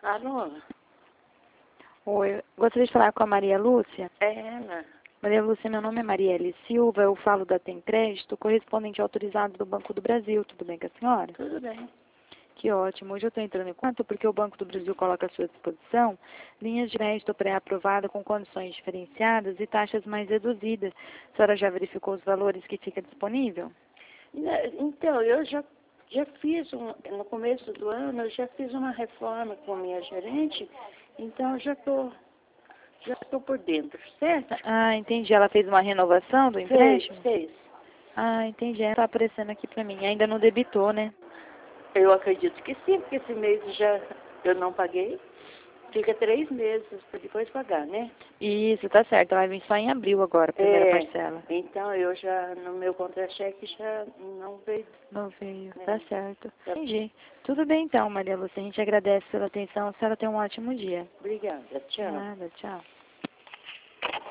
Alô? Oi, gostaria de falar com a Maria Lúcia. É ela. Maria Lúcia, meu nome é Marielle Silva, eu falo da Tem Crédito, correspondente autorizado do Banco do Brasil. Tudo bem com a senhora? Tudo bem. Que ótimo. Hoje eu estou entrando em contato porque o Banco do Brasil coloca à sua disposição linhas de crédito pré-aprovada com condições diferenciadas e taxas mais reduzidas. A senhora já verificou os valores que fica disponível? Então, eu já fiz, no começo do ano, eu já fiz uma reforma com a minha gerente, então já tô por dentro, certo? Ah, entendi. Ela fez uma renovação do Fez, empréstimo? fez. Ah, entendi. Está aparecendo aqui para mim. Ainda não debitou, né? Eu acredito que sim, porque esse mês eu não paguei. Fica 3 meses para depois pagar, né? Isso, tá certo. Vai vir só em abril agora, a primeira parcela. Então eu já, no meu contra-cheque já não veio. Não veio, Né? tá certo. Tá. Entendi. Tudo bem então, Maria Lúcia. A gente agradece pela atenção. A senhora tem um ótimo dia. Obrigada, tchau. Nada, tchau.